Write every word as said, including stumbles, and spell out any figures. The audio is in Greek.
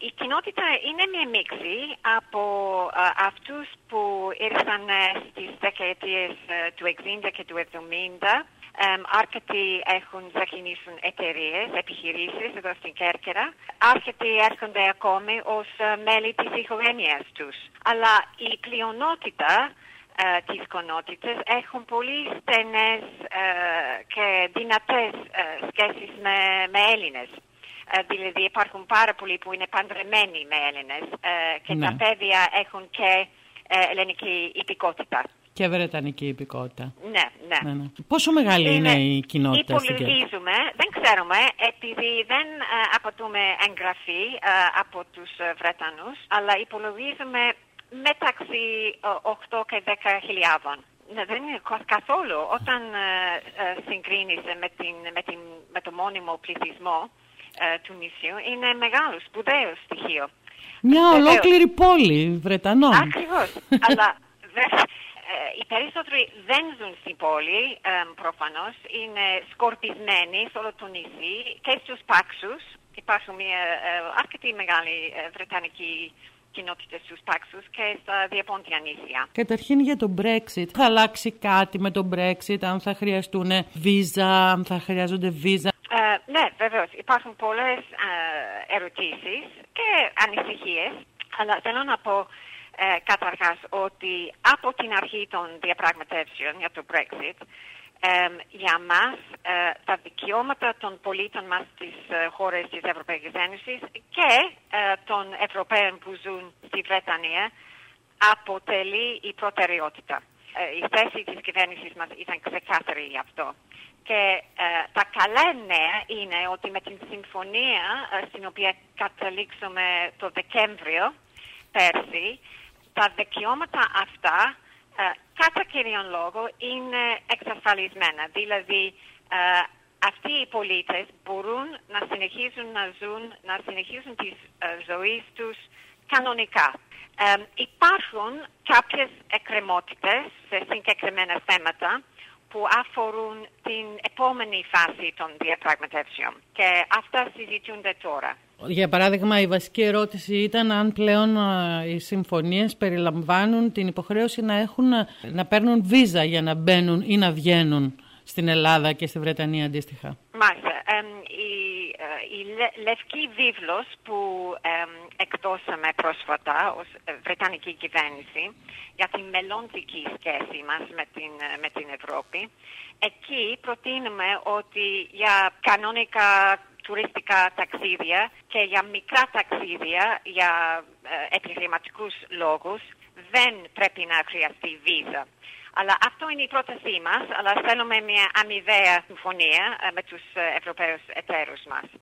η κοινότητα είναι μια μίξη από α, αυτούς που ήρθαν στις δεκαετίες του εξήντα και του εβδομήντα. Um, αρκετοί έχουν ξεκινήσουν εταιρείες, επιχειρήσεις εδώ στην Κέρκυρα. Αρκετοί έρχονται ακόμη ως μέλη της οικογένειας τους. Αλλά η πλειονότητα uh, της κοινότητας έχουν πολύ στενές uh, και δυνατές uh, σχέσεις με, με Έλληνες. Uh, δηλαδή υπάρχουν πάρα πολλοί που είναι παντρεμένοι με Έλληνες uh, και ναι. Τα παιδιά έχουν και uh, ελληνική υπηκότητα. Και βρετανική υπηκότητα. Ναι, ναι. ναι, ναι. Πόσο μεγάλη είναι, είναι η κοινότητα στην Κέρκυρα? Υπολογίζουμε, δεν ξέρουμε, επειδή δεν uh, αποτούμε εγγραφή uh, από τους uh, Βρετανούς, αλλά υπολογίζουμε μεταξύ uh, οκτώ και δέκα χιλιάδων. Ναι, δεν είναι καθόλου. Όταν uh, uh, συγκρίνεις με, την, με, την, με το μόνιμο πληθυσμό uh, του νησιού, είναι μεγάλο, σπουδαίο στοιχείο. Μια Βεβαίως. Ολόκληρη πόλη Βρετανών. Ακριβώς, αλλά... Οι περισσότεροι δεν ζουν στην πόλη, ε, προφανώς, είναι σκορπισμένοι σε όλο το νησί και στους Πάξους. Υπάρχουν μια ε, αρκετή μεγάλη ε, βρετανική κοινότητα στους Πάξους και στα διαπόντια νησιά. Καταρχήν για το Brexit, θα αλλάξει κάτι με το Brexit, αν θα χρειαστούν βίζα, αν θα χρειάζονται βίζα? Ε, ναι, βεβαίως. Υπάρχουν πολλές ε, ερωτήσεις και ανησυχίες, αλλά θέλω να πω Ε, καταρχάς ότι από την αρχή των διαπραγματεύσεων για το Brexit ε, για μας ε, τα δικαιώματα των πολίτων μας στις ε, χώρες της Ευρωπαϊκής Ένωσης και ε, των Ευρωπαίων που ζουν στη Βρετανία αποτελεί η προτεραιότητα. Ε, η θέση της κυβέρνησης μας ήταν ξεκάθαρη γι' αυτό. Και ε, τα καλά νέα είναι ότι με την συμφωνία ε, στην οποία καταλήξαμε το Δεκέμβριο πέρσι, τα δικαιώματα αυτά ε, κατά κύριον λόγο είναι εξασφαλισμένα. Δηλαδή ε, αυτοί οι πολίτες μπορούν να συνεχίσουν να ζουν, να συνεχίσουν τις ε, ζωές τους κανονικά. Ε, υπάρχουν κάποιες εκκρεμότητες σε συγκεκριμένα θέματα που αφορούν την επόμενη φάση των διαπραγματεύσεων και αυτά συζητούνται τώρα. Για παράδειγμα, η βασική ερώτηση ήταν αν πλέον α, οι συμφωνίες περιλαμβάνουν την υποχρέωση να, έχουν, να παίρνουν βίζα για να μπαίνουν ή να βγαίνουν στην Ελλάδα και στη Βρετανία αντίστοιχα. Μάλιστα. Ε, η, ε, η λε, λευκή βίβλος που ε, εκδώσαμε πρόσφατα ως Βρετανική κυβέρνηση για τη μελλοντική σχέση μας με την, με την Ευρώπη, εκεί προτείνουμε ότι για κανονικά τουριστικά ταξίδια και για μικρά ταξίδια για ε, επιχειρηματικούς λόγους δεν πρέπει να χρειαστεί βίζα. Αλλά αυτό είναι η πρότασή μας, αλλά θέλουμε μια αμοιβαία συμφωνία ε, με τους ε, Ευρωπαίους εταίρους μας.